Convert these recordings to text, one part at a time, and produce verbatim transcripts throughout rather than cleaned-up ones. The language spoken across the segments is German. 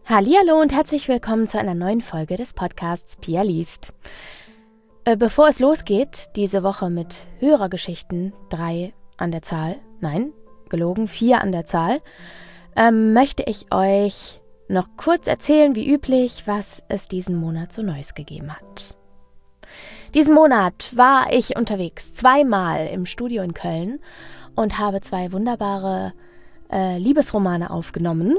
Hallihallo und herzlich willkommen zu einer neuen Folge des Podcasts Pia liest. Äh, bevor es losgeht, diese Woche mit Hörergeschichten, drei an der Zahl, nein, gelogen, vier an der Zahl, ähm, möchte ich euch noch kurz erzählen, wie üblich, was es diesen Monat so Neues gegeben hat. Diesen Monat war ich unterwegs, zweimal im Studio in Köln und habe zwei wunderbare äh, Liebesromane aufgenommen.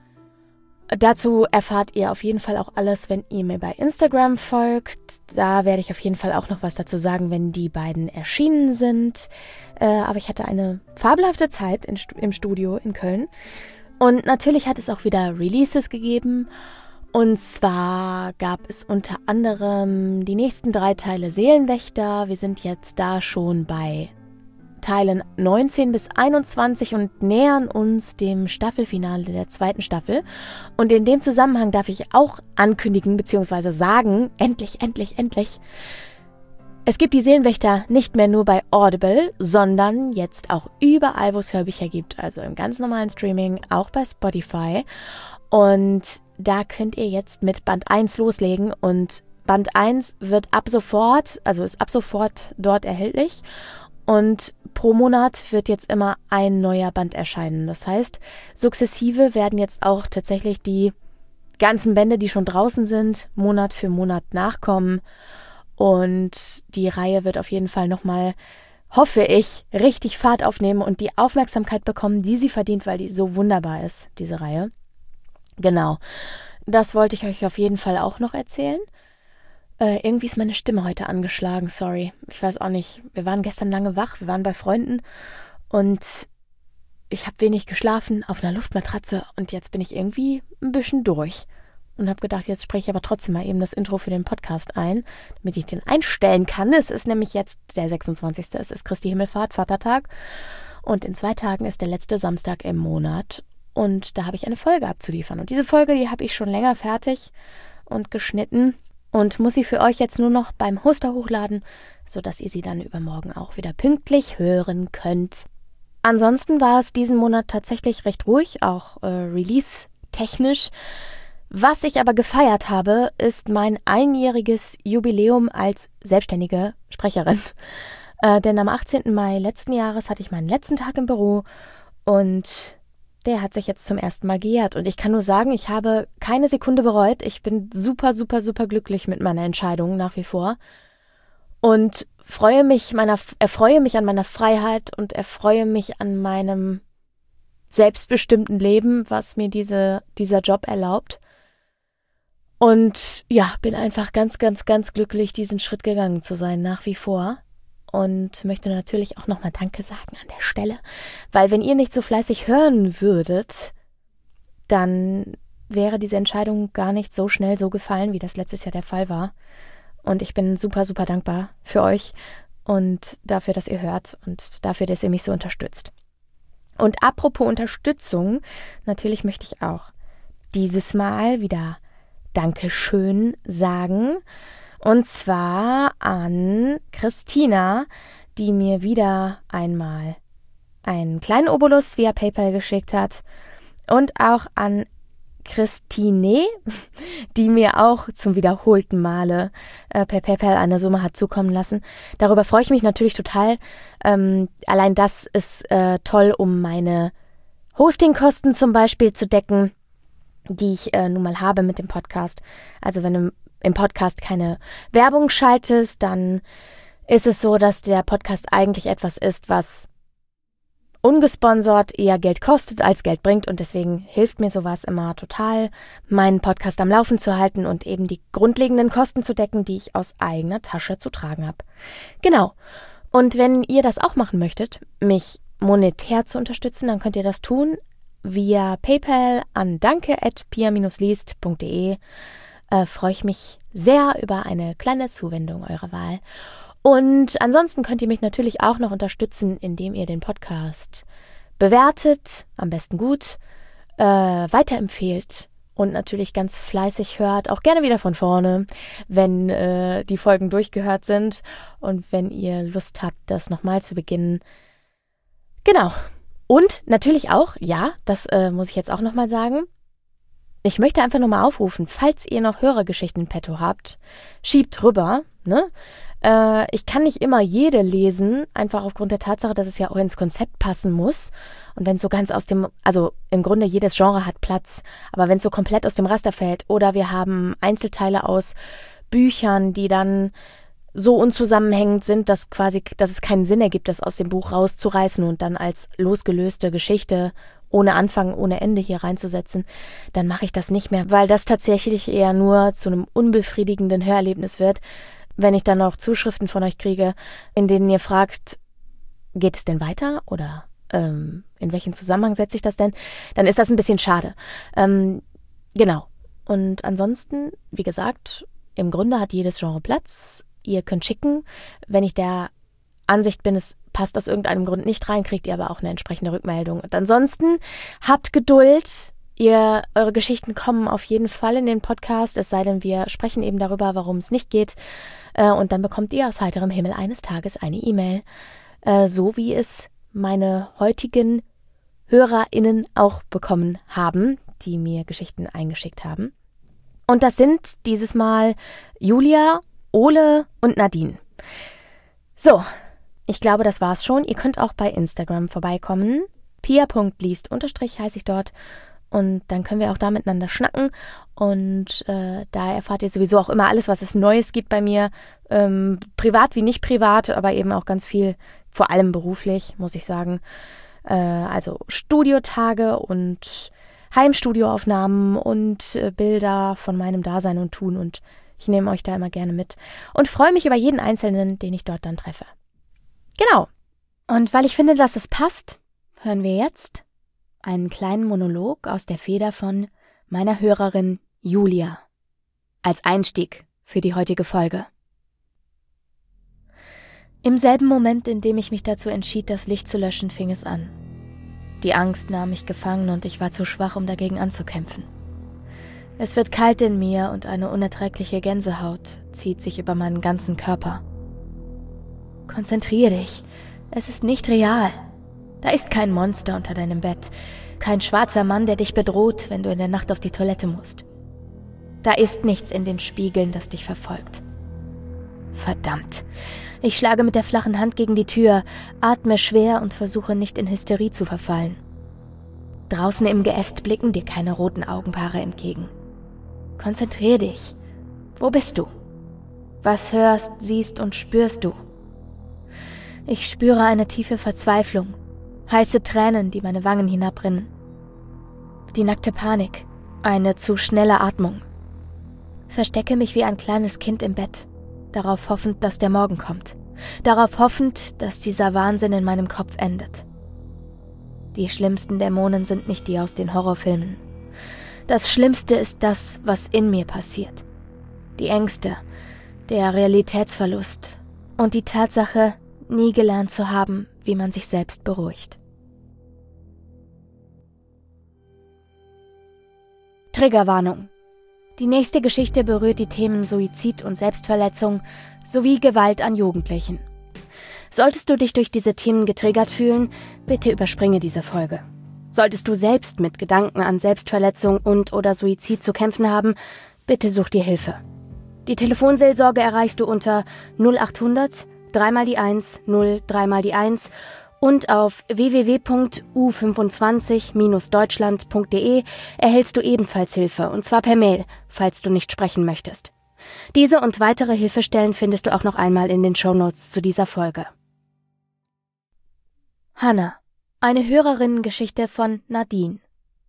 Dazu erfahrt ihr auf jeden Fall auch alles, wenn ihr mir bei Instagram folgt. Da werde ich auf jeden Fall auch noch was dazu sagen, wenn die beiden erschienen sind. Äh, aber ich hatte eine fabelhafte Zeit in, im Studio in Köln. Und natürlich hat es auch wieder Releases gegeben. Und zwar gab es unter anderem die nächsten drei Teile Seelenwächter. Wir sind jetzt da schon bei Teilen neunzehn bis einundzwanzig und nähern uns dem Staffelfinale der zweiten Staffel. Und in dem Zusammenhang darf ich auch ankündigen bzw. sagen, endlich, endlich, endlich, es gibt die Seelenwächter nicht mehr nur bei Audible, sondern jetzt auch überall, wo es Hörbücher gibt, also im ganz normalen Streaming, auch bei Spotify. Und da könnt ihr jetzt mit Band eins loslegen und Band eins wird ab sofort, also ist ab sofort dort erhältlich. Und pro Monat wird jetzt immer ein neuer Band erscheinen. Das heißt, sukzessive werden jetzt auch tatsächlich die ganzen Bände, die schon draußen sind, Monat für Monat nachkommen. Und die Reihe wird auf jeden Fall nochmal, hoffe ich, richtig Fahrt aufnehmen und die Aufmerksamkeit bekommen, die sie verdient, weil die so wunderbar ist, diese Reihe. Genau, das wollte ich euch auf jeden Fall auch noch erzählen. Äh, irgendwie ist meine Stimme heute angeschlagen, sorry. Ich weiß auch nicht. Wir waren gestern lange wach, wir waren bei Freunden und ich habe wenig geschlafen auf einer Luftmatratze und jetzt bin ich irgendwie ein bisschen durch. Und habe gedacht, jetzt spreche ich aber trotzdem mal eben das Intro für den Podcast ein, damit ich den einstellen kann. Es ist nämlich jetzt der sechsundzwanzigste Es ist Christi Himmelfahrt, Vatertag. Und in zwei Tagen ist der letzte Samstag im Monat. Und da habe ich eine Folge abzuliefern. Und diese Folge, die habe ich schon länger fertig und geschnitten. Und muss sie für euch jetzt nur noch beim Hoster hochladen, sodass ihr sie dann übermorgen auch wieder pünktlich hören könnt. Ansonsten war es diesen Monat tatsächlich recht ruhig, auch äh, release-technisch. Was ich aber gefeiert habe, ist mein einjähriges Jubiläum als selbstständige Sprecherin. Äh, denn am achtzehnten Mai letzten Jahres hatte ich meinen letzten Tag im Büro und der hat sich jetzt zum ersten Mal gejährt. Und ich kann nur sagen, ich habe keine Sekunde bereut. Ich bin super, super, super glücklich mit meiner Entscheidung nach wie vor. Und freue mich meiner, erfreue mich an meiner Freiheit und erfreue mich an meinem selbstbestimmten Leben, was mir diese, dieser Job erlaubt. Und ja, bin einfach ganz, ganz, ganz glücklich, diesen Schritt gegangen zu sein, nach wie vor. Und möchte natürlich auch nochmal Danke sagen an der Stelle, weil wenn ihr nicht so fleißig hören würdet, dann wäre diese Entscheidung gar nicht so schnell so gefallen, wie das letztes Jahr der Fall war. Und ich bin super, super dankbar für euch und dafür, dass ihr hört und dafür, dass ihr mich so unterstützt. Und apropos Unterstützung, natürlich möchte ich auch dieses Mal wieder Dankeschön sagen. Und zwar an Christina, die mir wieder einmal einen kleinen Obolus via PayPal geschickt hat. Und auch an Christine, die mir auch zum wiederholten Male äh, per PayPal eine Summe hat zukommen lassen. Darüber freue ich mich natürlich total. Ähm, allein das ist äh, toll, um meine Hostingkosten zum Beispiel zu decken, die ich äh, nun mal habe mit dem Podcast. Also wenn du im Podcast keine Werbung schaltest, dann ist es so, dass der Podcast eigentlich etwas ist, was ungesponsert eher Geld kostet als Geld bringt und deswegen hilft mir sowas immer total, meinen Podcast am Laufen zu halten und eben die grundlegenden Kosten zu decken, die ich aus eigener Tasche zu tragen habe. Genau. Und wenn ihr das auch machen möchtet, mich monetär zu unterstützen, dann könnt ihr das tun via PayPal an danke at pia liest punkt de. Äh, freue ich mich sehr über eine kleine Zuwendung eurer Wahl. Und ansonsten könnt ihr mich natürlich auch noch unterstützen, indem ihr den Podcast bewertet, am besten gut, äh, weiterempfehlt und natürlich ganz fleißig hört, auch gerne wieder von vorne, wenn äh, die Folgen durchgehört sind und wenn ihr Lust habt, das nochmal zu beginnen. Genau. Und natürlich auch, ja, das äh, muss ich jetzt auch nochmal sagen, Ich möchte einfach nochmal aufrufen, falls ihr noch Hörergeschichten in petto habt, schiebt rüber, ne? Äh, ich kann nicht immer jede lesen, einfach aufgrund der Tatsache, dass es ja auch ins Konzept passen muss. Und wenn es so ganz aus dem, also im Grunde jedes Genre hat Platz, aber wenn es so komplett aus dem Raster fällt oder wir haben Einzelteile aus Büchern, die dann so unzusammenhängend sind, dass quasi, dass es keinen Sinn ergibt, das aus dem Buch rauszureißen und dann als losgelöste Geschichte ohne Anfang, ohne Ende hier reinzusetzen, dann mache ich das nicht mehr, weil das tatsächlich eher nur zu einem unbefriedigenden Hörerlebnis wird, wenn ich dann noch Zuschriften von euch kriege, in denen ihr fragt, geht es denn weiter oder ähm, in welchen Zusammenhang setze ich das denn, dann ist das ein bisschen schade. Ähm, genau. Und ansonsten, wie gesagt, im Grunde hat jedes Genre Platz. Ihr könnt schicken. Wenn ich der Ansicht bin, es passt aus irgendeinem Grund nicht rein, kriegt ihr aber auch eine entsprechende Rückmeldung. Und ansonsten habt Geduld. Ihr, eure Geschichten kommen auf jeden Fall in den Podcast, es sei denn, wir sprechen eben darüber, warum es nicht geht. Äh, und dann bekommt ihr aus heiterem Himmel eines Tages eine E-Mail, äh, so wie es meine heutigen HörerInnen auch bekommen haben, die mir Geschichten eingeschickt haben. Und das sind dieses Mal Julia, Ole und Nadine. So, ich glaube, das war's schon. Ihr könnt auch bei Instagram vorbeikommen. pia punkt liest unterstrich heiße ich dort. Und dann können wir auch da miteinander schnacken. Und äh, da erfahrt ihr sowieso auch immer alles, was es Neues gibt bei mir. Ähm, privat wie nicht privat, aber eben auch ganz viel, vor allem beruflich, muss ich sagen. Äh, also Studiotage und Heimstudioaufnahmen und äh, Bilder von meinem Dasein und Tun. Und ich nehme euch da immer gerne mit. Und freue mich über jeden Einzelnen, den ich dort dann treffe. Genau. Und weil ich finde, dass es passt, hören wir jetzt einen kleinen Monolog aus der Feder von meiner Hörerin Julia. Als Einstieg für die heutige Folge. Im selben Moment, in dem ich mich dazu entschied, das Licht zu löschen, fing es an. Die Angst nahm mich gefangen und ich war zu schwach, um dagegen anzukämpfen. Es wird kalt in mir und eine unerträgliche Gänsehaut zieht sich über meinen ganzen Körper. Konzentrier dich, es ist nicht real. Da ist kein Monster unter deinem Bett, kein schwarzer Mann, der dich bedroht, wenn du in der Nacht auf die Toilette musst. Da ist nichts in den Spiegeln, das dich verfolgt. Verdammt. Ich schlage mit der flachen Hand gegen die Tür, atme schwer und versuche nicht in Hysterie zu verfallen. Draußen im Geäst blicken dir keine roten Augenpaare entgegen. Konzentrier dich. Wo bist du? Was hörst, siehst und spürst du? Ich spüre eine tiefe Verzweiflung. Heiße Tränen, die meine Wangen hinabrinnen. Die nackte Panik, eine zu schnelle Atmung. Verstecke mich wie ein kleines Kind im Bett, darauf hoffend, dass der Morgen kommt. Darauf hoffend, dass dieser Wahnsinn in meinem Kopf endet. Die schlimmsten Dämonen sind nicht die aus den Horrorfilmen. Das Schlimmste ist das, was in mir passiert. Die Ängste, der Realitätsverlust und die Tatsache, nie gelernt zu haben, wie man sich selbst beruhigt. Triggerwarnung. Die nächste Geschichte berührt die Themen Suizid und Selbstverletzung sowie Gewalt an Jugendlichen. Solltest du dich durch diese Themen getriggert fühlen, bitte überspringe diese Folge. Solltest du selbst mit Gedanken an Selbstverletzung und oder Suizid zu kämpfen haben, bitte such dir Hilfe. Die Telefonseelsorge erreichst du unter null achthundert dreimal die eins, null dreimal die eins und auf w w w punkt u fünfundzwanzig Bindestrich deutschland punkt de erhältst du ebenfalls Hilfe, und zwar per Mail, falls du nicht sprechen möchtest. Diese und weitere Hilfestellen findest du auch noch einmal in den Shownotes zu dieser Folge. Hannah, eine Hörerinnengeschichte von Nadine.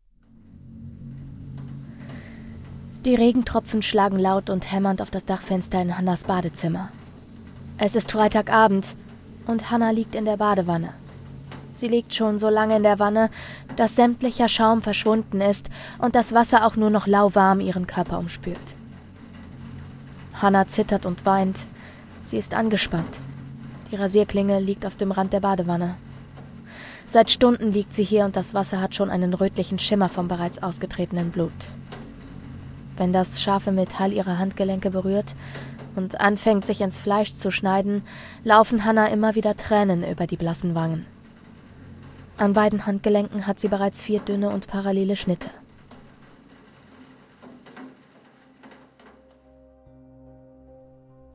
Die Regentropfen schlagen laut und hämmernd auf das Dachfenster in Hannahs Badezimmer. Es ist Freitagabend und Hannah liegt in der Badewanne. Sie liegt schon so lange in der Wanne, dass sämtlicher Schaum verschwunden ist und das Wasser auch nur noch lauwarm ihren Körper umspült. Hannah zittert und weint. Sie ist angespannt. Die Rasierklinge liegt auf dem Rand der Badewanne. Seit Stunden liegt sie hier und das Wasser hat schon einen rötlichen Schimmer vom bereits ausgetretenen Blut. Wenn das scharfe Metall ihre Handgelenke berührt und anfängt, sich ins Fleisch zu schneiden, laufen Hannah immer wieder Tränen über die blassen Wangen. An beiden Handgelenken hat sie bereits vier dünne und parallele Schnitte.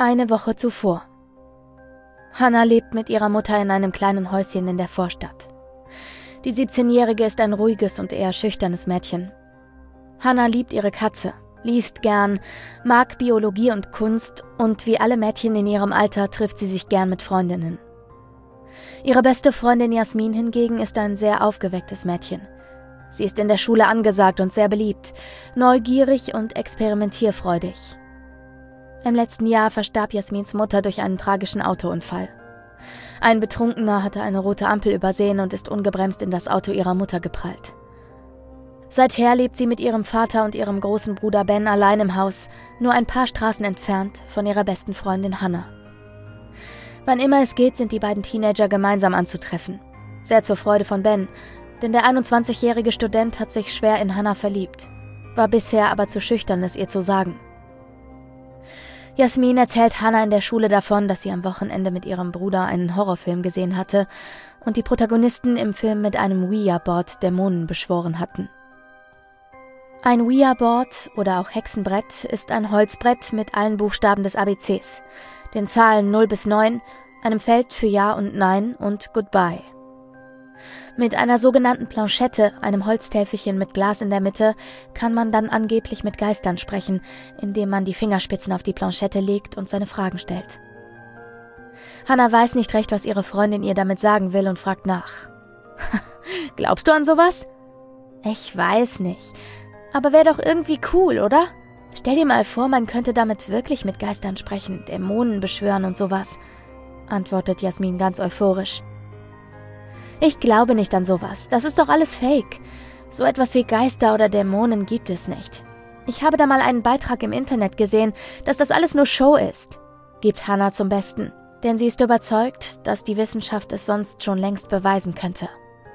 Eine Woche zuvor. Hannah lebt mit ihrer Mutter in einem kleinen Häuschen in der Vorstadt. Die siebzehnjährige ist ein ruhiges und eher schüchternes Mädchen. Hannah liebt ihre Katze, liest gern, mag Biologie und Kunst und wie alle Mädchen in ihrem Alter trifft sie sich gern mit Freundinnen. Ihre beste Freundin Jasmin hingegen ist ein sehr aufgewecktes Mädchen. Sie ist in der Schule angesagt und sehr beliebt, neugierig und experimentierfreudig. Im letzten Jahr verstarb Jasmins Mutter durch einen tragischen Autounfall. Ein Betrunkener hatte eine rote Ampel übersehen und ist ungebremst in das Auto ihrer Mutter geprallt. Seither lebt sie mit ihrem Vater und ihrem großen Bruder Ben allein im Haus, nur ein paar Straßen entfernt von ihrer besten Freundin Hannah. Wann immer es geht, sind die beiden Teenager gemeinsam anzutreffen. Sehr zur Freude von Ben, denn der einundzwanzigjährige Student hat sich schwer in Hannah verliebt, war bisher aber zu schüchtern, es ihr zu sagen. Jasmin erzählt Hannah in der Schule davon, dass sie am Wochenende mit ihrem Bruder einen Horrorfilm gesehen hatte und die Protagonisten im Film mit einem Ouija-Board Dämonen beschworen hatten. Ein Ouija-Board oder auch Hexenbrett ist ein Holzbrett mit allen Buchstaben des A B Cs, den Zahlen null bis neun, einem Feld für Ja und Nein und Goodbye. Mit einer sogenannten Planchette, einem Holztäfelchen mit Glas in der Mitte, kann man dann angeblich mit Geistern sprechen, indem man die Fingerspitzen auf die Planchette legt und seine Fragen stellt. Hannah weiß nicht recht, was ihre Freundin ihr damit sagen will und fragt nach. Glaubst du an sowas? Ich weiß nicht. Aber wäre doch irgendwie cool, oder? Stell dir mal vor, man könnte damit wirklich mit Geistern sprechen, Dämonen beschwören und sowas, antwortet Jasmin ganz euphorisch. Ich glaube nicht an sowas, das ist doch alles Fake. So etwas wie Geister oder Dämonen gibt es nicht. Ich habe da mal einen Beitrag im Internet gesehen, dass das alles nur Show ist, gibt Hannah zum Besten, denn sie ist überzeugt, dass die Wissenschaft es sonst schon längst beweisen könnte.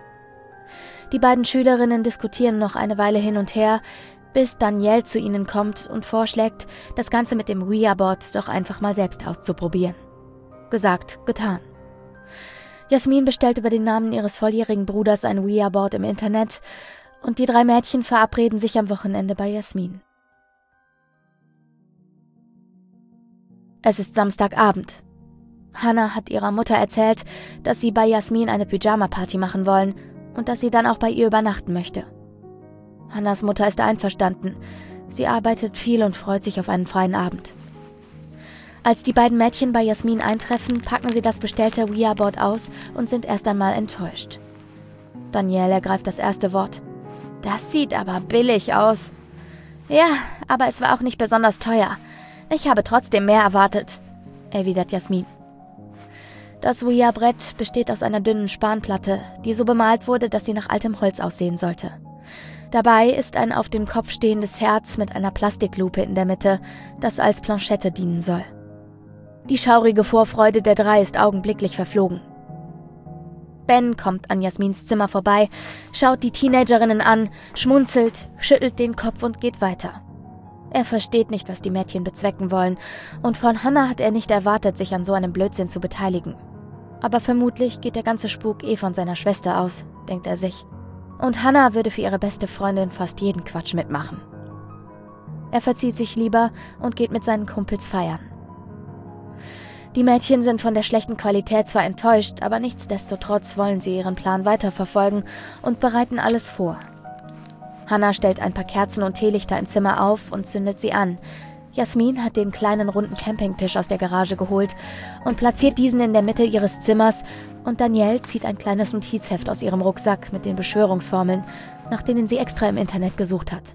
Die beiden Schülerinnen diskutieren noch eine Weile hin und her, bis Danielle zu ihnen kommt und vorschlägt, das Ganze mit dem Ouija-Board doch einfach mal selbst auszuprobieren. Gesagt, getan. Jasmin bestellt über den Namen ihres volljährigen Bruders ein Ouija-Board im Internet und die drei Mädchen verabreden sich am Wochenende bei Jasmin. Es ist Samstagabend. Hannah hat ihrer Mutter erzählt, dass sie bei Jasmin eine Pyjama-Party machen wollen und dass sie dann auch bei ihr übernachten möchte. Hannahs Mutter ist einverstanden. Sie arbeitet viel und freut sich auf einen freien Abend. Als die beiden Mädchen bei Jasmin eintreffen, packen sie das bestellte Ouija-Board aus und sind erst einmal enttäuscht. Danielle ergreift das erste Wort. Das sieht aber billig aus. Ja, aber es war auch nicht besonders teuer. Ich habe trotzdem mehr erwartet, erwidert Jasmin. Das Ouija-Brett besteht aus einer dünnen Spanplatte, die so bemalt wurde, dass sie nach altem Holz aussehen sollte. Dabei ist ein auf dem Kopf stehendes Herz mit einer Plastiklupe in der Mitte, das als Planchette dienen soll. Die schaurige Vorfreude der drei ist augenblicklich verflogen. Ben kommt an Jasmins Zimmer vorbei, schaut die Teenagerinnen an, schmunzelt, schüttelt den Kopf und geht weiter. Er versteht nicht, was die Mädchen bezwecken wollen, und von Hannah hat er nicht erwartet, sich an so einem Blödsinn zu beteiligen. Aber vermutlich geht der ganze Spuk eh von seiner Schwester aus, denkt er sich. Und Hannah würde für ihre beste Freundin fast jeden Quatsch mitmachen. Er verzieht sich lieber und geht mit seinen Kumpels feiern. Die Mädchen sind von der schlechten Qualität zwar enttäuscht, aber nichtsdestotrotz wollen sie ihren Plan weiterverfolgen und bereiten alles vor. Hannah stellt ein paar Kerzen und Teelichter im Zimmer auf und zündet sie an. Jasmin hat den kleinen runden Campingtisch aus der Garage geholt und platziert diesen in der Mitte ihres Zimmers, und Danielle zieht ein kleines Notizheft aus ihrem Rucksack mit den Beschwörungsformeln, nach denen sie extra im Internet gesucht hat.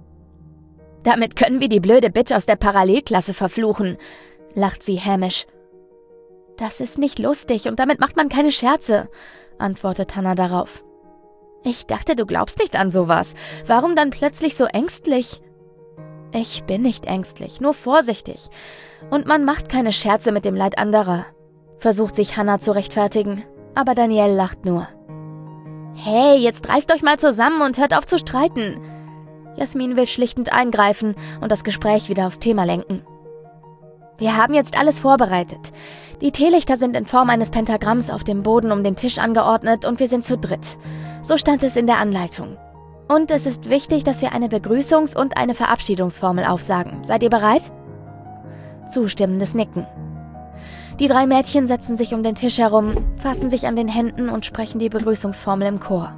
Damit können wir die blöde Bitch aus der Parallelklasse verfluchen, lacht sie hämisch. Das ist nicht lustig und damit macht man keine Scherze, antwortet Hannah darauf. Ich dachte, du glaubst nicht an sowas. Warum dann plötzlich so ängstlich? Ich bin nicht ängstlich, nur vorsichtig. Und man macht keine Scherze mit dem Leid anderer, versucht sich Hannah zu rechtfertigen, aber Danielle lacht nur. Hey, jetzt reißt euch mal zusammen und hört auf zu streiten. Jasmin will schlichtend eingreifen und das Gespräch wieder aufs Thema lenken. Wir haben jetzt alles vorbereitet. Die Teelichter sind in Form eines Pentagramms auf dem Boden um den Tisch angeordnet und wir sind zu dritt. So stand es in der Anleitung. Und es ist wichtig, dass wir eine Begrüßungs- und eine Verabschiedungsformel aufsagen. Seid ihr bereit? Zustimmendes Nicken. Die drei Mädchen setzen sich um den Tisch herum, fassen sich an den Händen und sprechen die Begrüßungsformel im Chor.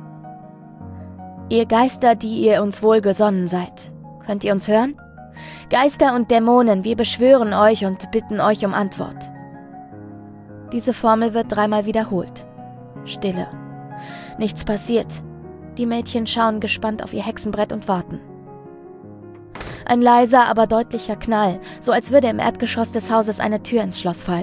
Ihr Geister, die ihr uns wohlgesonnen seid. Könnt ihr uns hören? Geister und Dämonen, wir beschwören euch und bitten euch um Antwort. Diese Formel wird dreimal wiederholt. Stille. Nichts passiert. Die Mädchen schauen gespannt auf ihr Hexenbrett und warten. Ein leiser, aber deutlicher Knall, so als würde im Erdgeschoss des Hauses eine Tür ins Schloss fallen.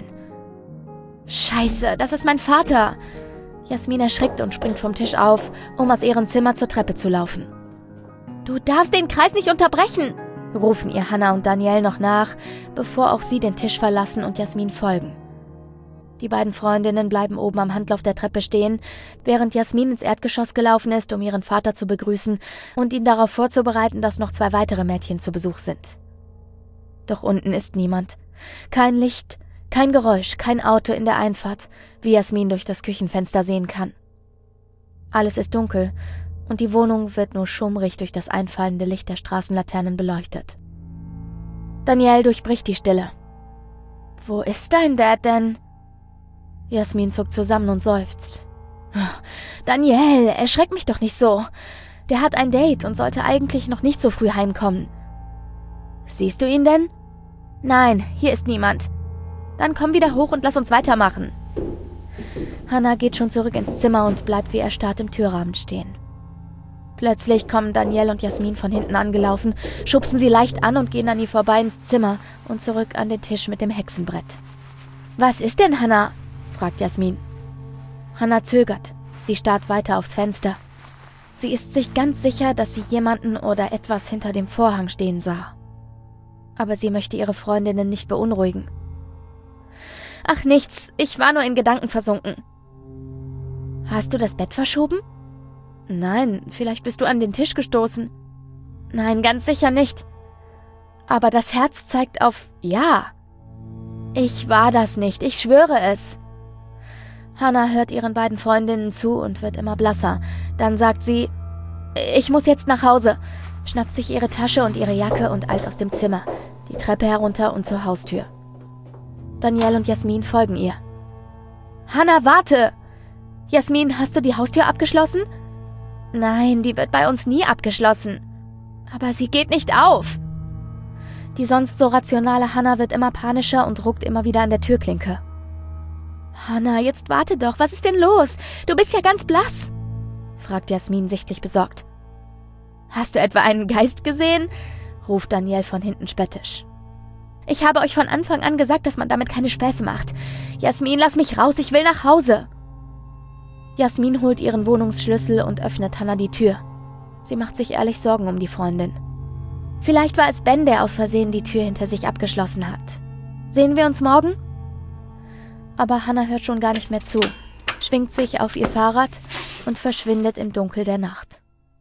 Scheiße, das ist mein Vater! Jasmin erschrickt und springt vom Tisch auf, um aus ihrem Zimmer zur Treppe zu laufen. Du darfst den Kreis nicht unterbrechen, rufen ihr Hannah und Danielle noch nach, bevor auch sie den Tisch verlassen und Jasmin folgen. Die beiden Freundinnen bleiben oben am Handlauf der Treppe stehen, während Jasmin ins Erdgeschoss gelaufen ist, um ihren Vater zu begrüßen und ihn darauf vorzubereiten, dass noch zwei weitere Mädchen zu Besuch sind. Doch unten ist niemand. Kein Licht, kein Geräusch, kein Auto in der Einfahrt, wie Jasmin durch das Küchenfenster sehen kann. Alles ist dunkel und die Wohnung wird nur schummrig durch das einfallende Licht der Straßenlaternen beleuchtet. Danielle durchbricht die Stille. »Wo ist dein Dad denn?« Jasmin zuckt zusammen und seufzt. »Danielle, erschreck mich doch nicht so. Der hat ein Date und sollte eigentlich noch nicht so früh heimkommen.« »Siehst du ihn denn?« »Nein, hier ist niemand.« »Dann komm wieder hoch und lass uns weitermachen.« Hannah geht schon zurück ins Zimmer und bleibt wie erstarrt im Türrahmen stehen. Plötzlich kommen Danielle und Jasmin von hinten angelaufen, schubsen sie leicht an und gehen an ihr vorbei ins Zimmer und zurück an den Tisch mit dem Hexenbrett. »Was ist denn, Hannah?« fragt Jasmin. Hannah zögert. Sie starrt weiter aufs Fenster. Sie ist sich ganz sicher, dass sie jemanden oder etwas hinter dem Vorhang stehen sah. Aber sie möchte ihre Freundinnen nicht beunruhigen. »Ach nichts, ich war nur in Gedanken versunken.« »Hast du das Bett verschoben?« »Nein, vielleicht bist du an den Tisch gestoßen.« »Nein, ganz sicher nicht.« »Aber das Herz zeigt auf Ja.« »Ich war das nicht, ich schwöre es.« Hannah hört ihren beiden Freundinnen zu und wird immer blasser. Dann sagt sie, »Ich muss jetzt nach Hause«, schnappt sich ihre Tasche und ihre Jacke und eilt aus dem Zimmer, die Treppe herunter und zur Haustür. Danielle und Jasmin folgen ihr. »Hannah, warte!« »Jasmin, hast du die Haustür abgeschlossen?« »Nein, die wird bei uns nie abgeschlossen.« »Aber sie geht nicht auf!« Die sonst so rationale Hannah wird immer panischer und ruckt immer wieder an der Türklinke. »Hannah, jetzt warte doch, was ist denn los? Du bist ja ganz blass«, fragt Jasmin sichtlich besorgt. »Hast du etwa einen Geist gesehen?« ruft Danielle von hinten spöttisch. »Ich habe euch von Anfang an gesagt, dass man damit keine Späße macht. Jasmin, lass mich raus, ich will nach Hause.« Jasmin holt ihren Wohnungsschlüssel und öffnet Hannah die Tür. Sie macht sich ehrlich Sorgen um die Freundin. Vielleicht war es Ben, der aus Versehen die Tür hinter sich abgeschlossen hat. »Sehen wir uns morgen?« Aber Hannah hört schon gar nicht mehr zu, schwingt sich auf ihr Fahrrad und verschwindet im Dunkel der Nacht.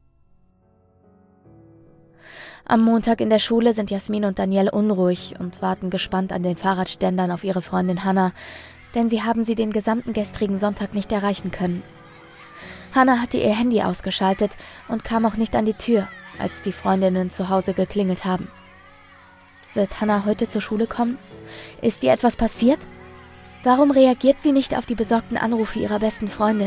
Am Montag in der Schule sind Jasmin und Danielle unruhig und warten gespannt an den Fahrradständern auf ihre Freundin Hannah, denn sie haben sie den gesamten gestrigen Sonntag nicht erreichen können. Hannah hatte ihr Handy ausgeschaltet und kam auch nicht an die Tür, als die Freundinnen zu Hause geklingelt haben. Wird Hannah heute zur Schule kommen? Ist ihr etwas passiert? Warum reagiert sie nicht auf die besorgten Anrufe ihrer besten Freundin?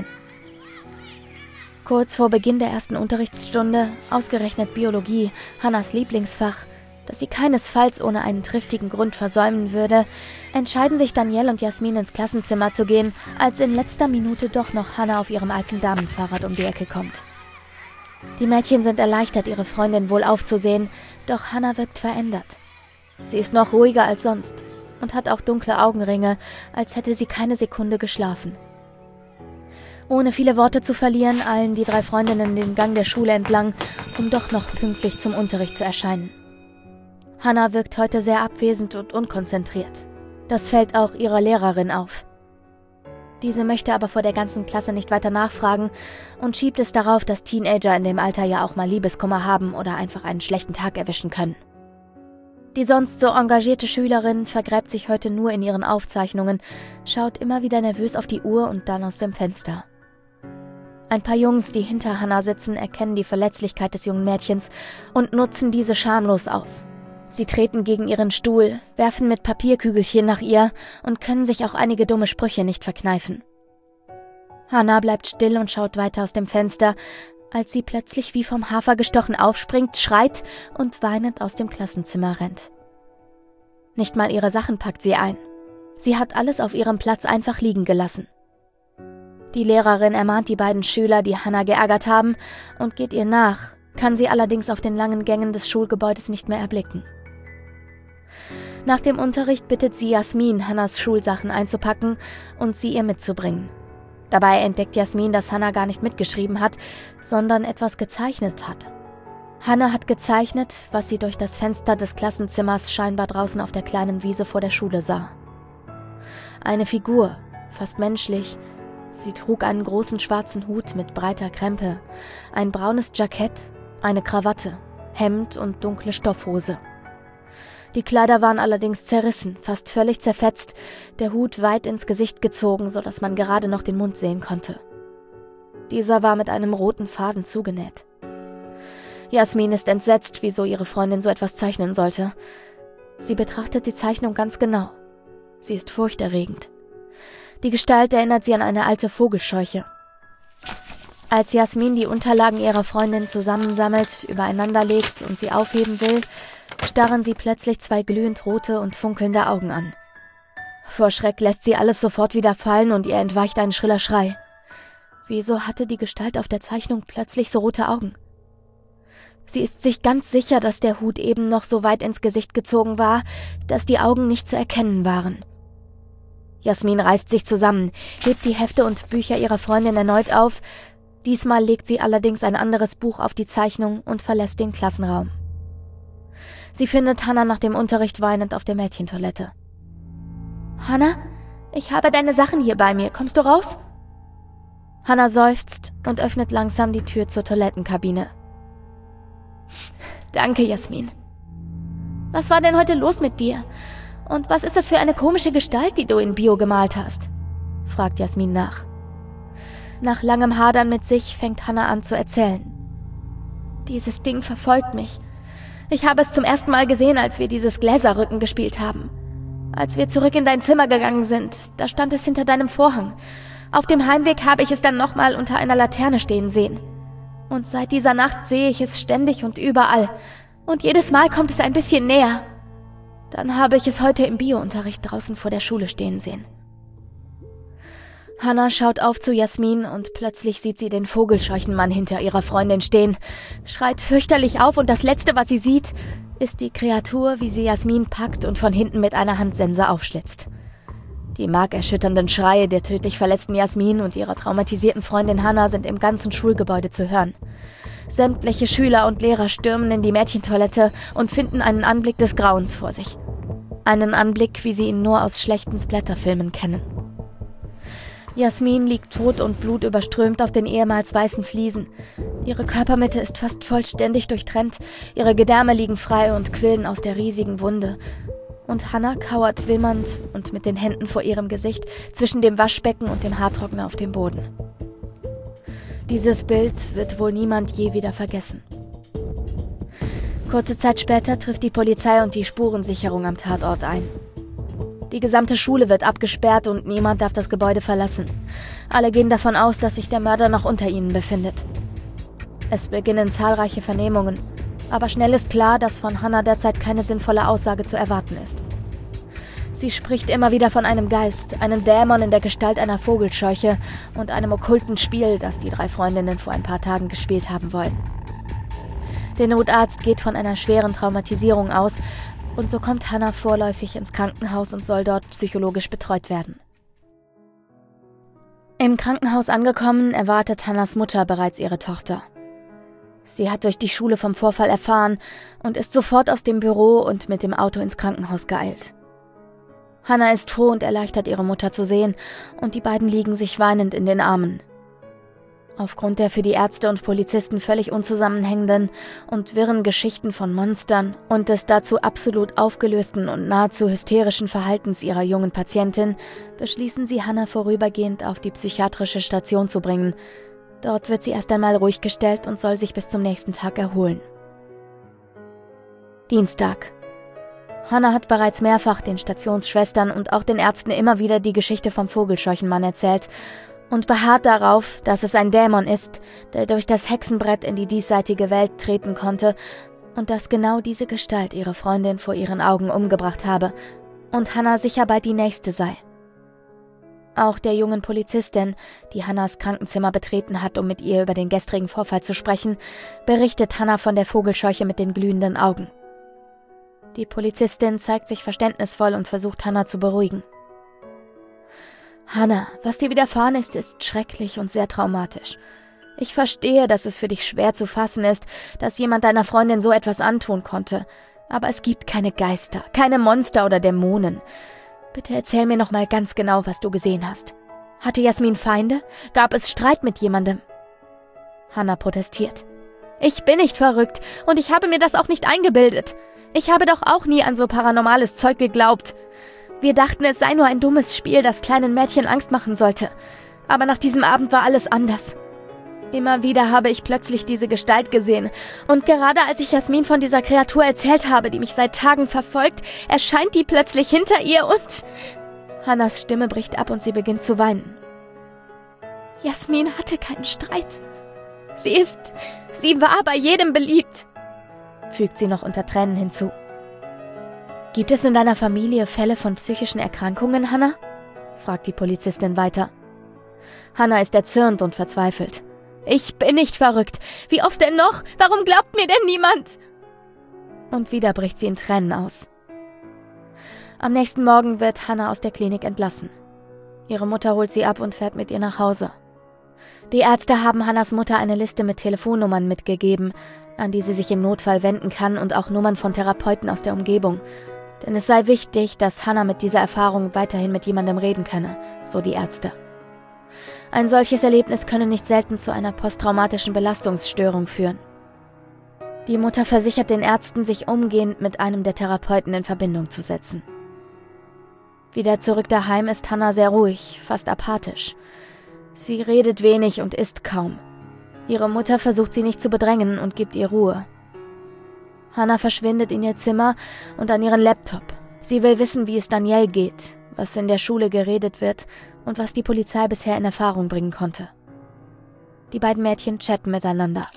Kurz vor Beginn der ersten Unterrichtsstunde, ausgerechnet Biologie, Hannahs Lieblingsfach, das sie keinesfalls ohne einen triftigen Grund versäumen würde, entscheiden sich Danielle und Jasmin ins Klassenzimmer zu gehen, als in letzter Minute doch noch Hannah auf ihrem alten Damenfahrrad um die Ecke kommt. Die Mädchen sind erleichtert, ihre Freundin wohl aufzusehen, doch Hannah wirkt verändert. Sie ist noch ruhiger als sonst und hat auch dunkle Augenringe, als hätte sie keine Sekunde geschlafen. Ohne viele Worte zu verlieren, eilen die drei Freundinnen den Gang der Schule entlang, um doch noch pünktlich zum Unterricht zu erscheinen. Hannah wirkt heute sehr abwesend und unkonzentriert. Das fällt auch ihrer Lehrerin auf. Diese möchte aber vor der ganzen Klasse nicht weiter nachfragen und schiebt es darauf, dass Teenager in dem Alter ja auch mal Liebeskummer haben oder einfach einen schlechten Tag erwischen können. Die sonst so engagierte Schülerin vergräbt sich heute nur in ihren Aufzeichnungen, schaut immer wieder nervös auf die Uhr und dann aus dem Fenster. Ein paar Jungs, die hinter Hannah sitzen, erkennen die Verletzlichkeit des jungen Mädchens und nutzen diese schamlos aus. Sie treten gegen ihren Stuhl, werfen mit Papierkügelchen nach ihr und können sich auch einige dumme Sprüche nicht verkneifen. Hannah bleibt still und schaut weiter aus dem Fenster, als sie plötzlich wie vom Hafer gestochen aufspringt, schreit und weinend aus dem Klassenzimmer rennt. Nicht mal ihre Sachen packt sie ein. Sie hat alles auf ihrem Platz einfach liegen gelassen. Die Lehrerin ermahnt die beiden Schüler, die Hannah geärgert haben, und geht ihr nach, kann sie allerdings auf den langen Gängen des Schulgebäudes nicht mehr erblicken. Nach dem Unterricht bittet sie Jasmin, Hannahs Schulsachen einzupacken und sie ihr mitzubringen. Dabei entdeckt Jasmin, dass Hannah gar nicht mitgeschrieben hat, sondern etwas gezeichnet hat. Hannah hat gezeichnet, was sie durch das Fenster des Klassenzimmers scheinbar draußen auf der kleinen Wiese vor der Schule sah. Eine Figur, fast menschlich. Sie trug einen großen schwarzen Hut mit breiter Krempe, ein braunes Jackett, eine Krawatte, Hemd und dunkle Stoffhose. Die Kleider waren allerdings zerrissen, fast völlig zerfetzt, der Hut weit ins Gesicht gezogen, sodass man gerade noch den Mund sehen konnte. Dieser war mit einem roten Faden zugenäht. Jasmin ist entsetzt, wieso ihre Freundin so etwas zeichnen sollte. Sie betrachtet die Zeichnung ganz genau. Sie ist furchterregend. Die Gestalt erinnert sie an eine alte Vogelscheuche. Als Jasmin die Unterlagen ihrer Freundin zusammensammelt, übereinander legt und sie aufheben will, starren sie plötzlich zwei glühend rote und funkelnde Augen an. Vor Schreck lässt sie alles sofort wieder fallen und ihr entweicht ein schriller Schrei. Wieso hatte die Gestalt auf der Zeichnung plötzlich so rote Augen? Sie ist sich ganz sicher, dass der Hut eben noch so weit ins Gesicht gezogen war, dass die Augen nicht zu erkennen waren. Jasmin reißt sich zusammen, hebt die Hefte und Bücher ihrer Freundin erneut auf. Diesmal legt sie allerdings ein anderes Buch auf die Zeichnung und verlässt den Klassenraum. Sie findet Hannah nach dem Unterricht weinend auf der Mädchentoilette. »Hannah, ich habe deine Sachen hier bei mir. Kommst du raus?« Hannah seufzt und öffnet langsam die Tür zur Toilettenkabine. »Danke, Jasmin. Was war denn heute los mit dir? Und was ist das für eine komische Gestalt, die du in Bio gemalt hast?« fragt Jasmin nach. Nach langem Hadern mit sich fängt Hannah an zu erzählen. »Dieses Ding verfolgt mich. Ich habe es zum ersten Mal gesehen, als wir dieses Gläserrücken gespielt haben. Als wir zurück in dein Zimmer gegangen sind, da stand es hinter deinem Vorhang. Auf dem Heimweg habe ich es dann nochmal unter einer Laterne stehen sehen. Und seit dieser Nacht sehe ich es ständig und überall. Und jedes Mal kommt es ein bisschen näher. Dann habe ich es heute im Biounterricht draußen vor der Schule stehen sehen.« Hannah schaut auf zu Jasmin und plötzlich sieht sie den Vogelscheuchenmann hinter ihrer Freundin stehen, schreit fürchterlich auf und das Letzte, was sie sieht, ist die Kreatur, wie sie Jasmin packt und von hinten mit einer Handsense aufschlitzt. Die markerschütternden Schreie der tödlich verletzten Jasmin und ihrer traumatisierten Freundin Hannah sind im ganzen Schulgebäude zu hören. Sämtliche Schüler und Lehrer stürmen in die Mädchentoilette und finden einen Anblick des Grauens vor sich. Einen Anblick, wie sie ihn nur aus schlechten Splatterfilmen kennen. Jasmin liegt tot und blutüberströmt auf den ehemals weißen Fliesen. Ihre Körpermitte ist fast vollständig durchtrennt, ihre Gedärme liegen frei und quillen aus der riesigen Wunde. Und Hannah kauert wimmernd und mit den Händen vor ihrem Gesicht zwischen dem Waschbecken und dem Haartrockner auf dem Boden. Dieses Bild wird wohl niemand je wieder vergessen. Kurze Zeit später trifft die Polizei und die Spurensicherung am Tatort ein. Die gesamte Schule wird abgesperrt und niemand darf das Gebäude verlassen. Alle gehen davon aus, dass sich der Mörder noch unter ihnen befindet. Es beginnen zahlreiche Vernehmungen, aber schnell ist klar, dass von Hannah derzeit keine sinnvolle Aussage zu erwarten ist. Sie spricht immer wieder von einem Geist, einem Dämon in der Gestalt einer Vogelscheuche und einem okkulten Spiel, das die drei Freundinnen vor ein paar Tagen gespielt haben wollen. Der Notarzt geht von einer schweren Traumatisierung aus, und so kommt Hannah vorläufig ins Krankenhaus und soll dort psychologisch betreut werden. Im Krankenhaus angekommen, erwartet Hannahs Mutter bereits ihre Tochter. Sie hat durch die Schule vom Vorfall erfahren und ist sofort aus dem Büro und mit dem Auto ins Krankenhaus geeilt. Hannah ist froh und erleichtert, ihre Mutter zu sehen, und die beiden liegen sich weinend in den Armen. Aufgrund der für die Ärzte und Polizisten völlig unzusammenhängenden und wirren Geschichten von Monstern und des dazu absolut aufgelösten und nahezu hysterischen Verhaltens ihrer jungen Patientin beschließen sie, Hannah vorübergehend auf die psychiatrische Station zu bringen. Dort wird sie erst einmal ruhig gestellt und soll sich bis zum nächsten Tag erholen. Dienstag, Hannah hat bereits mehrfach den Stationsschwestern und auch den Ärzten immer wieder die Geschichte vom Vogelscheuchenmann erzählt und beharrt darauf, dass es ein Dämon ist, der durch das Hexenbrett in die diesseitige Welt treten konnte und dass genau diese Gestalt ihre Freundin vor ihren Augen umgebracht habe und Hannah sicher bald die Nächste sei. Auch der jungen Polizistin, die Hannahs Krankenzimmer betreten hat, um mit ihr über den gestrigen Vorfall zu sprechen, berichtet Hannah von der Vogelscheuche mit den glühenden Augen. Die Polizistin zeigt sich verständnisvoll und versucht Hannah zu beruhigen. »Hannah, was dir widerfahren ist, ist schrecklich und sehr traumatisch. Ich verstehe, dass es für dich schwer zu fassen ist, dass jemand deiner Freundin so etwas antun konnte. Aber es gibt keine Geister, keine Monster oder Dämonen. Bitte erzähl mir noch mal ganz genau, was du gesehen hast. Hatte Jasmin Feinde? Gab es Streit mit jemandem?« Hannah protestiert. »Ich bin nicht verrückt und ich habe mir das auch nicht eingebildet. Ich habe doch auch nie an so paranormales Zeug geglaubt. Wir dachten, es sei nur ein dummes Spiel, das kleinen Mädchen Angst machen sollte. Aber nach diesem Abend war alles anders. Immer wieder habe ich plötzlich diese Gestalt gesehen. Und gerade als ich Jasmin von dieser Kreatur erzählt habe, die mich seit Tagen verfolgt, erscheint die plötzlich hinter ihr und...« Hannahs Stimme bricht ab und sie beginnt zu weinen. »Jasmin hatte keinen Streit. Sie ist... sie war bei jedem beliebt«, fügt sie noch unter Tränen hinzu. »Gibt es in deiner Familie Fälle von psychischen Erkrankungen, Hannah?« fragt die Polizistin weiter. Hannah ist erzürnt und verzweifelt. »Ich bin nicht verrückt. Wie oft denn noch? Warum glaubt mir denn niemand?« Und wieder bricht sie in Tränen aus. Am nächsten Morgen wird Hannah aus der Klinik entlassen. Ihre Mutter holt sie ab und fährt mit ihr nach Hause. Die Ärzte haben Hannahs Mutter eine Liste mit Telefonnummern mitgegeben, an die sie sich im Notfall wenden kann und auch Nummern von Therapeuten aus der Umgebung. Denn es sei wichtig, dass Hannah mit dieser Erfahrung weiterhin mit jemandem reden könne, so die Ärzte. Ein solches Erlebnis könne nicht selten zu einer posttraumatischen Belastungsstörung führen. Die Mutter versichert den Ärzten, sich umgehend mit einem der Therapeuten in Verbindung zu setzen. Wieder zurück daheim ist Hannah sehr ruhig, fast apathisch. Sie redet wenig und isst kaum. Ihre Mutter versucht sie nicht zu bedrängen und gibt ihr Ruhe. Hannah verschwindet in ihr Zimmer und an ihren Laptop. Sie will wissen, wie es Danielle geht, was in der Schule geredet wird und was die Polizei bisher in Erfahrung bringen konnte. Die beiden Mädchen chatten miteinander.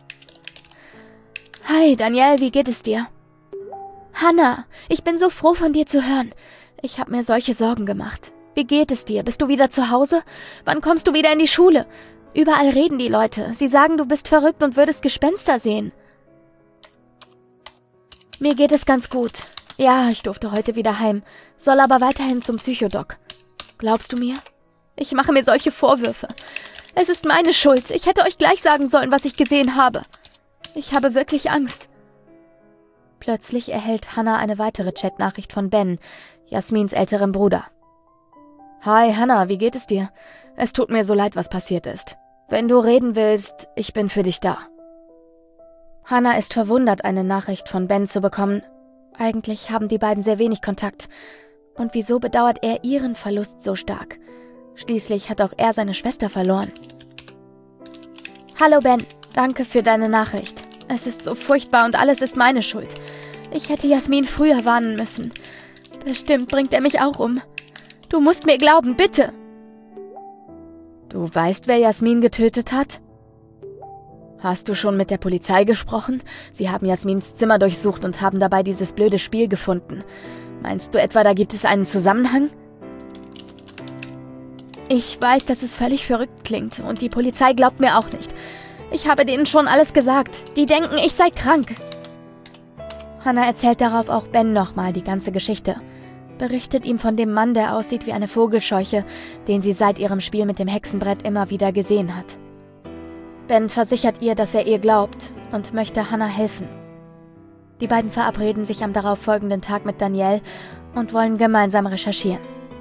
»Hi, Danielle, wie geht es dir?« »Hannah, ich bin so froh, von dir zu hören. Ich habe mir solche Sorgen gemacht. Wie geht es dir? Bist du wieder zu Hause? Wann kommst du wieder in die Schule? Überall reden die Leute. Sie sagen, du bist verrückt und würdest Gespenster sehen.« »Mir geht es ganz gut. Ja, ich durfte heute wieder heim, soll aber weiterhin zum Psychodoc. Glaubst du mir? Ich mache mir solche Vorwürfe. Es ist meine Schuld. Ich hätte euch gleich sagen sollen, was ich gesehen habe. Ich habe wirklich Angst.« Plötzlich erhält Hannah eine weitere Chatnachricht von Ben, Jasmins älterem Bruder. »Hi Hannah, wie geht es dir? Es tut mir so leid, was passiert ist. Wenn du reden willst, ich bin für dich da.« Hannah ist verwundert, eine Nachricht von Ben zu bekommen. Eigentlich haben die beiden sehr wenig Kontakt. Und wieso bedauert er ihren Verlust so stark? Schließlich hat auch er seine Schwester verloren. »Hallo Ben, danke für deine Nachricht. Es ist so furchtbar und alles ist meine Schuld. Ich hätte Jasmin früher warnen müssen. Bestimmt bringt er mich auch um. Du musst mir glauben, bitte.« »Du weißt, wer Jasmin getötet hat? Hast du schon mit der Polizei gesprochen? Sie haben Jasmins Zimmer durchsucht und haben dabei dieses blöde Spiel gefunden. Meinst du etwa, da gibt es einen Zusammenhang?« »Ich weiß, dass es völlig verrückt klingt und die Polizei glaubt mir auch nicht. Ich habe denen schon alles gesagt. Die denken, ich sei krank.« Hannah erzählt darauf auch Ben nochmal die ganze Geschichte. Berichtet ihm von dem Mann, der aussieht wie eine Vogelscheuche, den sie seit ihrem Spiel mit dem Hexenbrett immer wieder gesehen hat. Ben versichert ihr, dass er ihr glaubt und möchte Hannah helfen. Die beiden verabreden sich am darauffolgenden Tag mit Danielle und wollen gemeinsam recherchieren.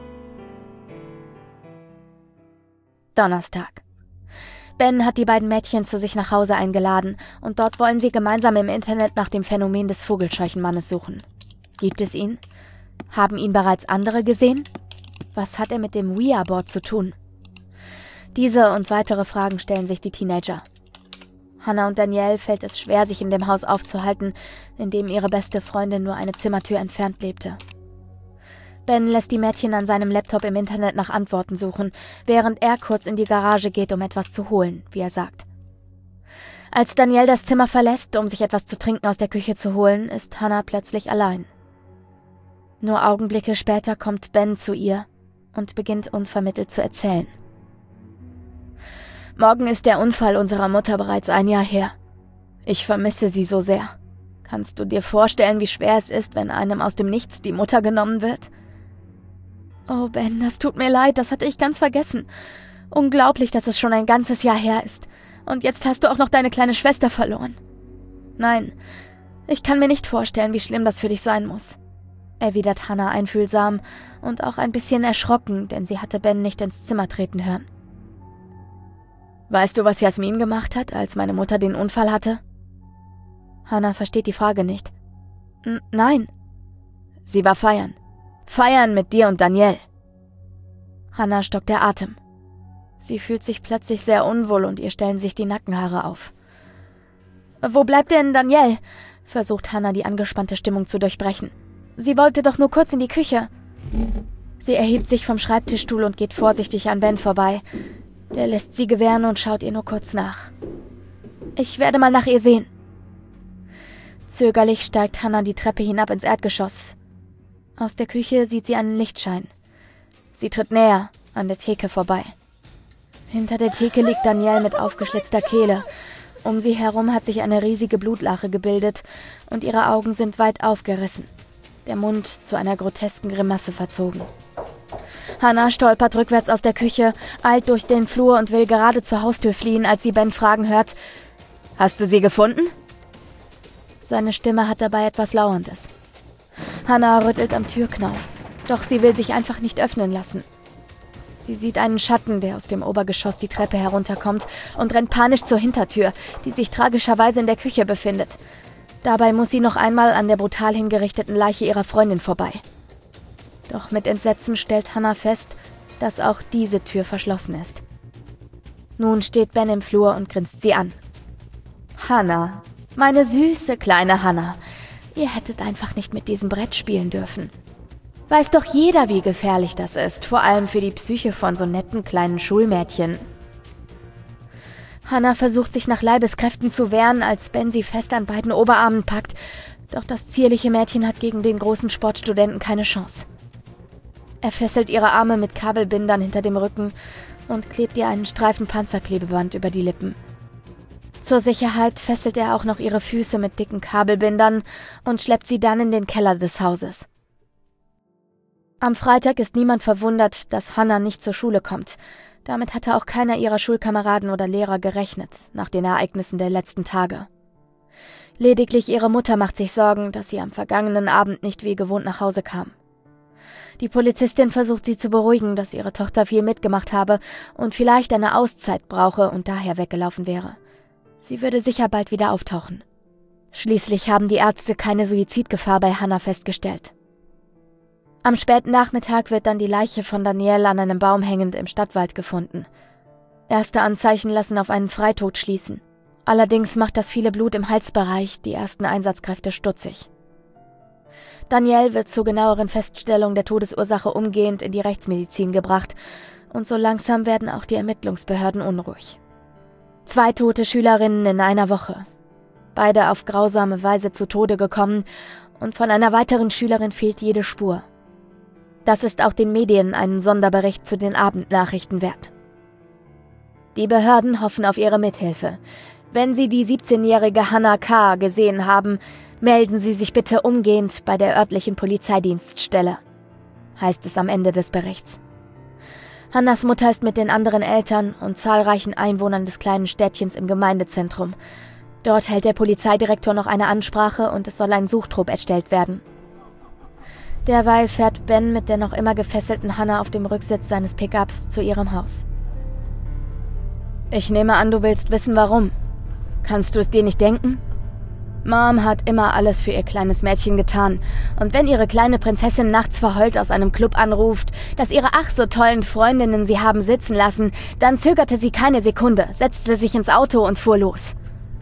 Donnerstag. Ben hat die beiden Mädchen zu sich nach Hause eingeladen und dort wollen sie gemeinsam im Internet nach dem Phänomen des Vogelscheuchenmannes suchen. Gibt es ihn? Haben ihn bereits andere gesehen? Was hat er mit dem Ouija-Board zu tun? Diese und weitere Fragen stellen sich die Teenager. Hannah und Danielle fällt es schwer, sich in dem Haus aufzuhalten, in dem ihre beste Freundin nur eine Zimmertür entfernt lebte. Ben lässt die Mädchen an seinem Laptop im Internet nach Antworten suchen, während er kurz in die Garage geht, um etwas zu holen, wie er sagt. Als Danielle das Zimmer verlässt, um sich etwas zu trinken aus der Küche zu holen, ist Hannah plötzlich allein. Nur Augenblicke später kommt Ben zu ihr und beginnt unvermittelt zu erzählen. Morgen ist der Unfall unserer Mutter bereits ein Jahr her. Ich vermisse sie so sehr. Kannst du dir vorstellen, wie schwer es ist, wenn einem aus dem Nichts die Mutter genommen wird? Oh Ben, das tut mir leid, das hatte ich ganz vergessen. Unglaublich, dass es schon ein ganzes Jahr her ist. Und jetzt hast du auch noch deine kleine Schwester verloren. Nein, ich kann mir nicht vorstellen, wie schlimm das für dich sein muss, erwidert Hannah einfühlsam und auch ein bisschen erschrocken, denn sie hatte Ben nicht ins Zimmer treten hören. Weißt du, was Jasmin gemacht hat, als meine Mutter den Unfall hatte? Hannah versteht die Frage nicht. N- nein. Sie war feiern. Feiern mit dir und Danielle. Hannah stockt der Atem. Sie fühlt sich plötzlich sehr unwohl und ihr stellen sich die Nackenhaare auf. Wo bleibt denn Danielle? Versucht Hannah, die angespannte Stimmung zu durchbrechen. Sie wollte doch nur kurz in die Küche. Sie erhebt sich vom Schreibtischstuhl und geht vorsichtig an Ben vorbei. Der lässt sie gewähren und schaut ihr nur kurz nach. Ich werde mal nach ihr sehen. Zögerlich steigt Hannah die Treppe hinab ins Erdgeschoss. Aus der Küche sieht sie einen Lichtschein. Sie tritt näher, an der Theke vorbei. Hinter der Theke liegt Danielle mit aufgeschlitzter Kehle. Um sie herum hat sich eine riesige Blutlache gebildet und ihre Augen sind weit aufgerissen. Der Mund zu einer grotesken Grimasse verzogen. Hannah stolpert rückwärts aus der Küche, eilt durch den Flur und will gerade zur Haustür fliehen, als sie Ben fragen hört: Hast du sie gefunden? Seine Stimme hat dabei etwas Lauerndes. Hannah rüttelt am Türknauf, doch sie will sich einfach nicht öffnen lassen. Sie sieht einen Schatten, der aus dem Obergeschoss die Treppe herunterkommt und rennt panisch zur Hintertür, die sich tragischerweise in der Küche befindet. Dabei muss sie noch einmal an der brutal hingerichteten Leiche ihrer Freundin vorbei. Doch mit Entsetzen stellt Hannah fest, dass auch diese Tür verschlossen ist. Nun steht Ben im Flur und grinst sie an. Hannah, meine süße kleine Hannah, ihr hättet einfach nicht mit diesem Brett spielen dürfen. Weiß doch jeder, wie gefährlich das ist, vor allem für die Psyche von so netten kleinen Schulmädchen. Hannah versucht sich nach Leibeskräften zu wehren, als Ben sie fest an beiden Oberarmen packt, doch das zierliche Mädchen hat gegen den großen Sportstudenten keine Chance. Er fesselt ihre Arme mit Kabelbindern hinter dem Rücken und klebt ihr einen Streifen Panzerklebeband über die Lippen. Zur Sicherheit fesselt er auch noch ihre Füße mit dicken Kabelbindern und schleppt sie dann in den Keller des Hauses. Am Freitag ist niemand verwundert, dass Hannah nicht zur Schule kommt. Damit hatte auch keiner ihrer Schulkameraden oder Lehrer gerechnet, nach den Ereignissen der letzten Tage. Lediglich ihre Mutter macht sich Sorgen, dass sie am vergangenen Abend nicht wie gewohnt nach Hause kam. Die Polizistin versucht sie zu beruhigen, dass ihre Tochter viel mitgemacht habe und vielleicht eine Auszeit brauche und daher weggelaufen wäre. Sie würde sicher bald wieder auftauchen. Schließlich haben die Ärzte keine Suizidgefahr bei Hannah festgestellt. Am späten Nachmittag wird dann die Leiche von Danielle an einem Baum hängend im Stadtwald gefunden. Erste Anzeichen lassen auf einen Freitod schließen. Allerdings macht das viele Blut im Halsbereich die ersten Einsatzkräfte stutzig. Danielle wird zur genaueren Feststellung der Todesursache umgehend in die Rechtsmedizin gebracht und so langsam werden auch die Ermittlungsbehörden unruhig. Zwei tote Schülerinnen in einer Woche. Beide auf grausame Weise zu Tode gekommen und von einer weiteren Schülerin fehlt jede Spur. Das ist auch den Medien einen Sonderbericht zu den Abendnachrichten wert. Die Behörden hoffen auf ihre Mithilfe. Wenn Sie die siebzehnjährige Hannah K. gesehen haben, melden Sie sich bitte umgehend bei der örtlichen Polizeidienststelle, heißt es am Ende des Berichts. Hannahs Mutter ist mit den anderen Eltern und zahlreichen Einwohnern des kleinen Städtchens im Gemeindezentrum. Dort hält der Polizeidirektor noch eine Ansprache und es soll ein Suchtrupp erstellt werden. Derweil fährt Ben mit der noch immer gefesselten Hannah auf dem Rücksitz seines Pickups zu ihrem Haus. Ich nehme an, du willst wissen, warum. Kannst du es dir nicht denken? Mom hat immer alles für ihr kleines Mädchen getan. Und wenn ihre kleine Prinzessin nachts verheult aus einem Club anruft, dass ihre ach so tollen Freundinnen sie haben sitzen lassen, dann zögerte sie keine Sekunde, setzte sich ins Auto und fuhr los.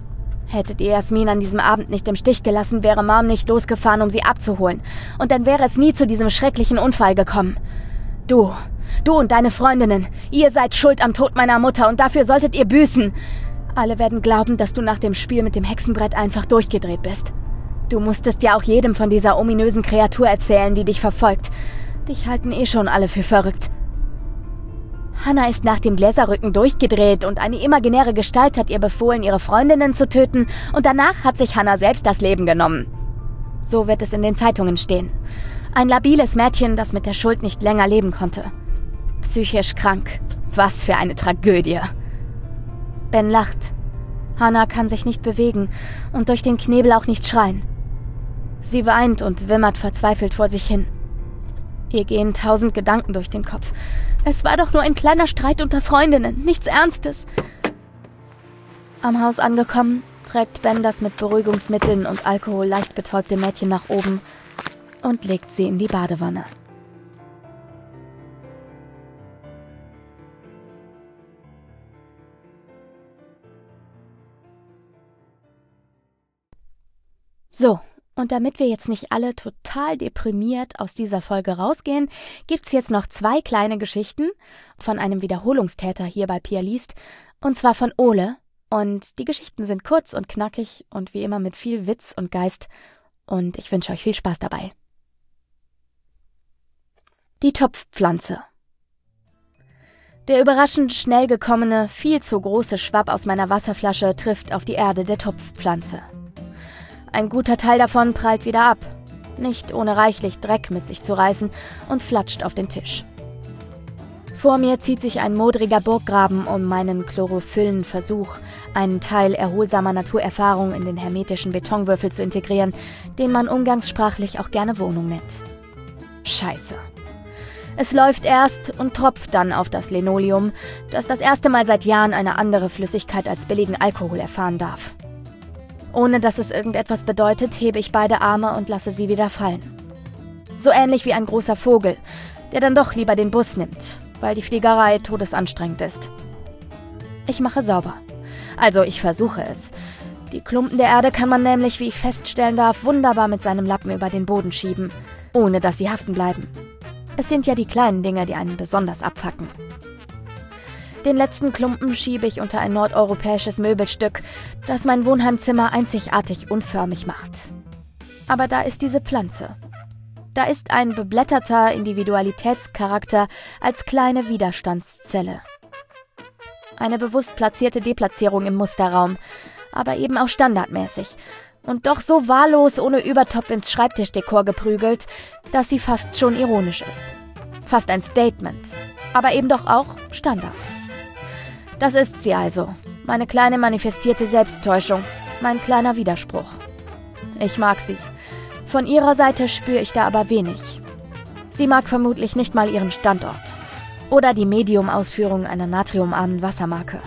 Hättet ihr Jasmin an diesem Abend nicht im Stich gelassen, wäre Mom nicht losgefahren, um sie abzuholen. Und dann wäre es nie zu diesem schrecklichen Unfall gekommen. Du, du und deine Freundinnen, ihr seid schuld am Tod meiner Mutter und dafür solltet ihr büßen. Alle werden glauben, dass du nach dem Spiel mit dem Hexenbrett einfach durchgedreht bist. Du musstest ja auch jedem von dieser ominösen Kreatur erzählen, die dich verfolgt. Dich halten eh schon alle für verrückt. Hannah ist nach dem Gläserrücken durchgedreht und eine imaginäre Gestalt hat ihr befohlen, ihre Freundinnen zu töten, und danach hat sich Hannah selbst das Leben genommen. So wird es in den Zeitungen stehen. Ein labiles Mädchen, das mit der Schuld nicht länger leben konnte. Psychisch krank. Was für eine Tragödie. Ben lacht. Hannah kann sich nicht bewegen und durch den Knebel auch nicht schreien. Sie weint und wimmert verzweifelt vor sich hin. Ihr gehen tausend Gedanken durch den Kopf. Es war doch nur ein kleiner Streit unter Freundinnen, nichts Ernstes. Am Haus angekommen, trägt Ben das mit Beruhigungsmitteln und Alkohol leicht betäubte Mädchen nach oben und legt sie in die Badewanne. So. Und damit wir jetzt nicht alle total deprimiert aus dieser Folge rausgehen, gibt's jetzt noch zwei kleine Geschichten von einem Wiederholungstäter hier bei Pia liest, und zwar von Ole. Und die Geschichten sind kurz und knackig und wie immer mit viel Witz und Geist. Und ich wünsche euch viel Spaß dabei. Die Topfpflanze. Der überraschend schnell gekommene, viel zu große Schwapp aus meiner Wasserflasche trifft auf die Erde der Topfpflanze. Ein guter Teil davon prallt wieder ab, nicht ohne reichlich Dreck mit sich zu reißen, und flatscht auf den Tisch. Vor mir zieht sich ein modriger Burggraben, um meinen chlorophyllen Versuch, einen Teil erholsamer Naturerfahrung in den hermetischen Betonwürfel zu integrieren, den man umgangssprachlich auch gerne Wohnung nennt. Scheiße. Es läuft erst und tropft dann auf das Linoleum, das das erste Mal seit Jahren eine andere Flüssigkeit als billigen Alkohol erfahren darf. Ohne dass es irgendetwas bedeutet, hebe ich beide Arme und lasse sie wieder fallen. So ähnlich wie ein großer Vogel, der dann doch lieber den Bus nimmt, weil die Fliegerei todesanstrengend ist. Ich mache sauber. Also ich versuche es. Die Klumpen der Erde kann man nämlich, wie ich feststellen darf, wunderbar mit seinem Lappen über den Boden schieben, ohne dass sie haften bleiben. Es sind ja die kleinen Dinge, die einen besonders abfacken. Den letzten Klumpen schiebe ich unter ein nordeuropäisches Möbelstück, das mein Wohnheimzimmer einzigartig unförmig macht. Aber da ist diese Pflanze. Da ist ein beblätterter Individualitätscharakter als kleine Widerstandszelle. Eine bewusst platzierte Deplatzierung im Musterraum, aber eben auch standardmäßig. Und doch so wahllos ohne Übertopf ins Schreibtischdekor geprügelt, dass sie fast schon ironisch ist. Fast ein Statement, aber eben doch auch Standard. Das ist sie also, meine kleine manifestierte Selbsttäuschung, mein kleiner Widerspruch. Ich mag sie. Von ihrer Seite spüre ich da aber wenig. Sie mag vermutlich nicht mal ihren Standort. Oder die Medium-Ausführung einer natriumarmen Wassermarke.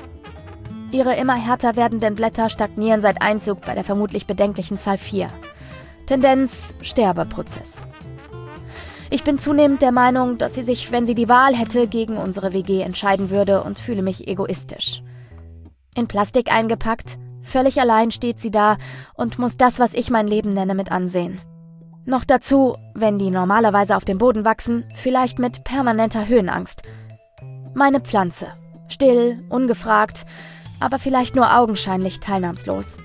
Ihre immer härter werdenden Blätter stagnieren seit Einzug bei der vermutlich bedenklichen Zahl vier. Tendenz Sterbeprozess. Ich bin zunehmend der Meinung, dass sie sich, wenn sie die Wahl hätte, gegen unsere W G entscheiden würde und fühle mich egoistisch. In Plastik eingepackt, völlig allein steht sie da und muss das, was ich mein Leben nenne, mit ansehen. Noch dazu, wenn die normalerweise auf dem Boden wachsen, vielleicht mit permanenter Höhenangst. Meine Pflanze. Still, ungefragt, aber vielleicht nur augenscheinlich teilnahmslos.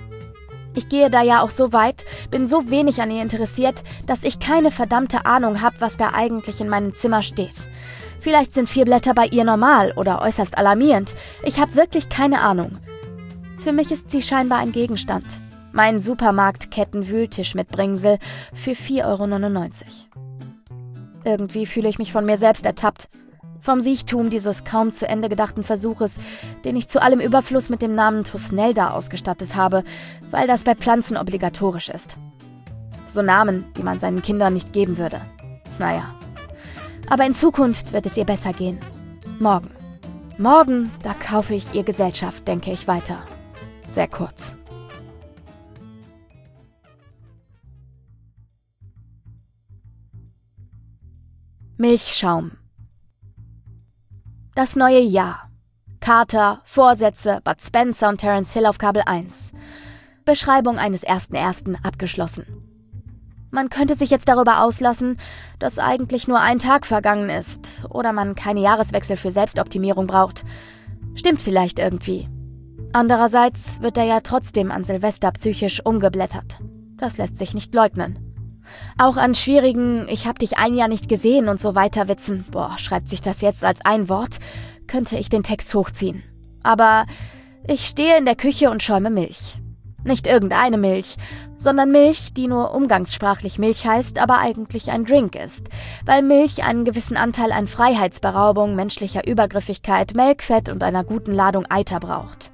Ich gehe da ja auch so weit, bin so wenig an ihr interessiert, dass ich keine verdammte Ahnung habe, was da eigentlich in meinem Zimmer steht. Vielleicht sind vier Blätter bei ihr normal oder äußerst alarmierend. Ich habe wirklich keine Ahnung. Für mich ist sie scheinbar ein Gegenstand. Mein Supermarktketten-Wühltisch mit Bringsel für vier Euro neunundneunzig. Irgendwie fühle ich mich von mir selbst ertappt. Vom Siechtum dieses kaum zu Ende gedachten Versuches, den ich zu allem Überfluss mit dem Namen Tusnelda ausgestattet habe, weil das bei Pflanzen obligatorisch ist. So Namen, die man seinen Kindern nicht geben würde. Naja. Aber in Zukunft wird es ihr besser gehen. Morgen. Morgen, da kaufe ich ihr Gesellschaft, denke ich weiter. Sehr kurz. Milchschaum. Das neue Jahr. Carter, Vorsätze, Bud Spencer und Terence Hill auf Kabel eins. Beschreibung eines ersten Ersten abgeschlossen. Man könnte sich jetzt darüber auslassen, dass eigentlich nur ein Tag vergangen ist oder man keine Jahreswechsel für Selbstoptimierung braucht. Stimmt vielleicht irgendwie. Andererseits wird er ja trotzdem an Silvester psychisch umgeblättert. Das lässt sich nicht leugnen. Auch an schwierigen "Ich hab dich ein Jahr nicht gesehen" und so weiter Witzen, boah, schreibt sich das jetzt als ein Wort, könnte ich den Text hochziehen. Aber ich stehe in der Küche und schäume Milch. Nicht irgendeine Milch, sondern Milch, die nur umgangssprachlich Milch heißt, aber eigentlich ein Drink ist, weil Milch einen gewissen Anteil an Freiheitsberaubung, menschlicher Übergriffigkeit, Melkfett und einer guten Ladung Eiter braucht.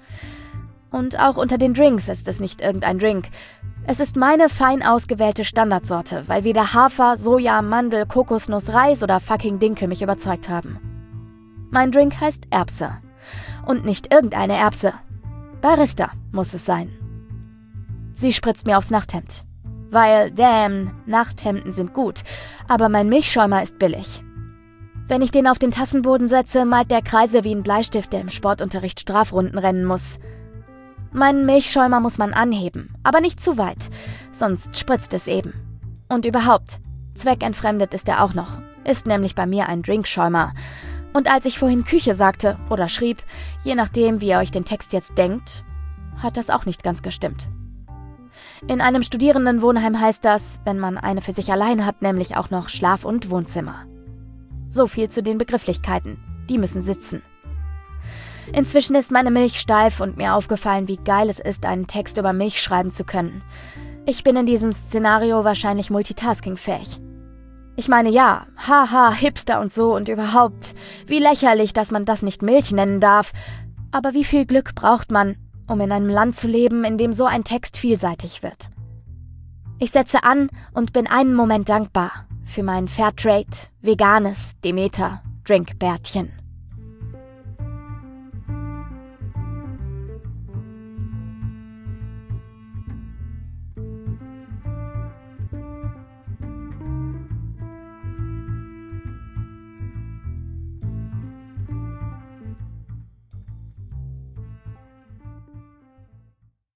Und auch unter den Drinks ist es nicht irgendein Drink. Es ist meine fein ausgewählte Standardsorte, weil weder Hafer, Soja, Mandel, Kokosnuss, Reis oder fucking Dinkel mich überzeugt haben. Mein Drink heißt Erbse. Und nicht irgendeine Erbse. Barista muss es sein. Sie spritzt mir aufs Nachthemd. Weil, damn, Nachthemden sind gut, aber mein Milchschäumer ist billig. Wenn ich den auf den Tassenboden setze, malt der Kreise wie ein Bleistift, der im Sportunterricht Strafrunden rennen muss. Meinen Milchschäumer muss man anheben, aber nicht zu weit, sonst spritzt es eben. Und überhaupt, zweckentfremdet ist er auch noch, ist nämlich bei mir ein Drinkschäumer. Und als ich vorhin Küche sagte oder schrieb, je nachdem, wie ihr euch den Text jetzt denkt, hat das auch nicht ganz gestimmt. In einem Studierendenwohnheim heißt das, wenn man eine für sich allein hat, nämlich auch noch Schlaf- und Wohnzimmer. So viel zu den Begrifflichkeiten, die müssen sitzen. Inzwischen ist meine Milch steif und mir aufgefallen, wie geil es ist, einen Text über Milch schreiben zu können. Ich bin in diesem Szenario wahrscheinlich multitaskingfähig. Ich meine, ja, haha, Hipster und so und überhaupt, wie lächerlich, dass man das nicht Milch nennen darf. Aber wie viel Glück braucht man, um in einem Land zu leben, in dem so ein Text vielseitig wird? Ich setze an und bin einen Moment dankbar für mein Fairtrade, veganes Demeter Drinkbärtchen.